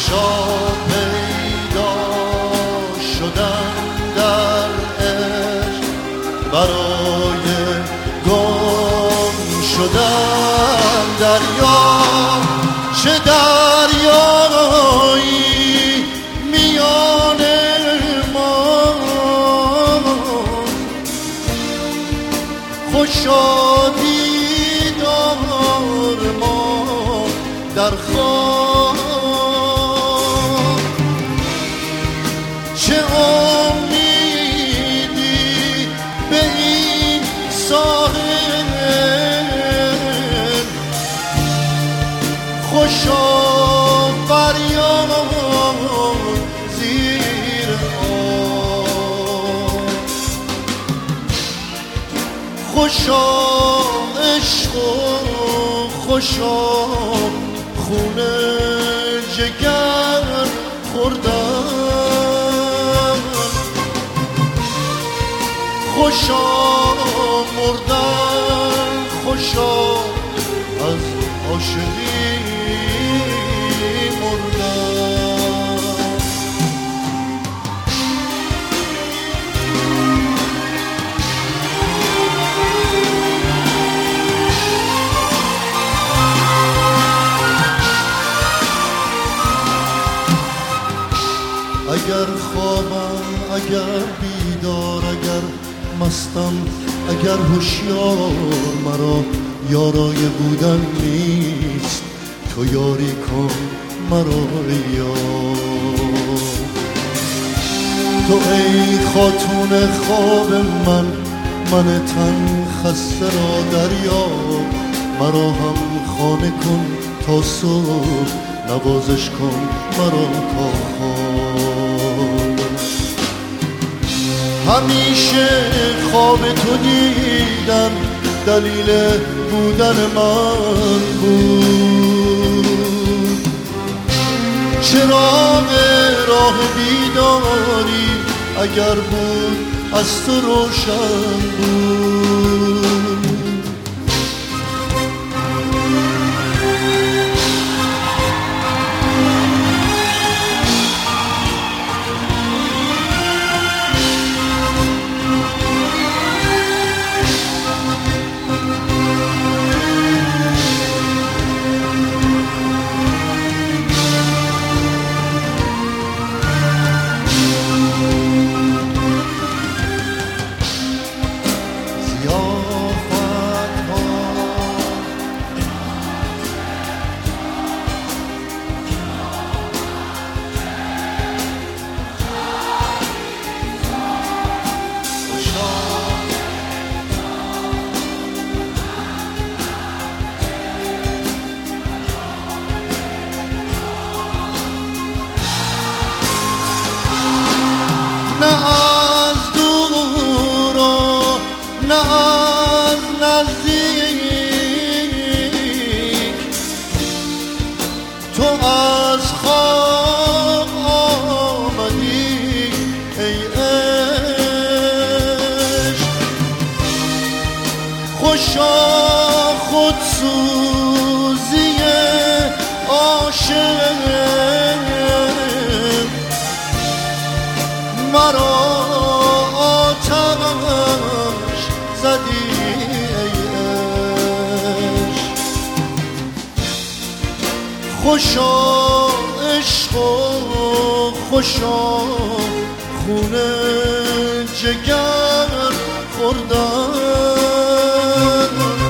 خوشا پیدا شدن در عشق برای گم شدن. دریا چه دریایی میان ما، خوشا دیدار ما در خواب. چه امیدی به این ساحل، خوشا فریاد زیر آب. خوشا عشق و خوشا خون جگر خوردن، خوشا مردن، خوشا از عاشقی مردن. اگر خوابم، اگر بیدار، اگر مستم، اگر هوشیار، مرا یارای بودن نیست. تو یاری کن مرا یار. تو ای خاتون خواب من تن خسته را دریاب. مرا هم خانه کن تا صبح، نوازش کن مرا تا خواب. همیشه خواب تو دیدن دلیل بودن من بود. چراغ راه بیداری اگر بود از تو روشن بود. نه از دور و نه از نزدیک، تو از خواب آمدی ای عشق. خوشا خودسوزی عاشق مرا آتش زدی ای عشق. خوشا عشق و خوشا خون جگر خوردن،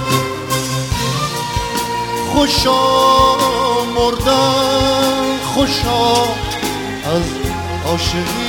خوشا مردن، خوشا از عاشقی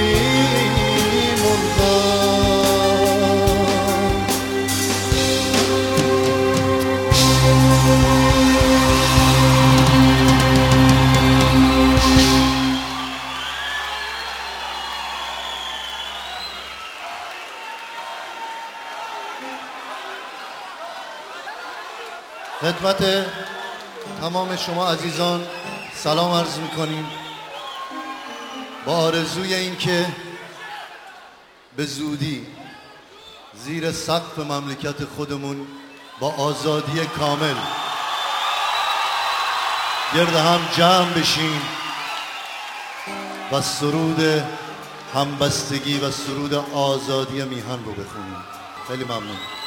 خدمت تمام شما عزیزان سلام عرض میکنیم با آرزوی این که به زودی زیر سقف مملکت خودمون با آزادی کامل گرد هم جمع بشیم و سرود همبستگی و سرود آزادی میهن رو بخونیم. خیلی ممنون.